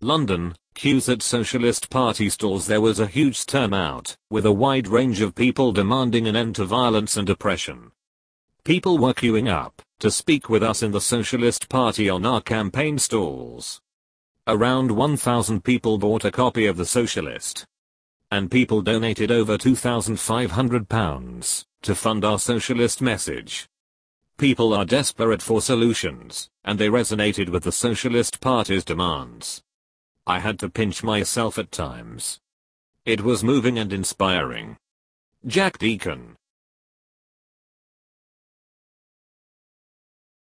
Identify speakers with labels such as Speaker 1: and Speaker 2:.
Speaker 1: London, queues at Socialist Party stalls. There was a huge turnout, with a wide range of people demanding an end to violence and oppression. People were queuing up to speak with us in the Socialist Party on our campaign stalls. Around 1,000 people bought a copy of The Socialist. And people donated over £2,500 to fund our socialist message. People are desperate for solutions, and they resonated with the Socialist Party's demands. I had to pinch myself at times. It was moving and inspiring. Jack Deacon.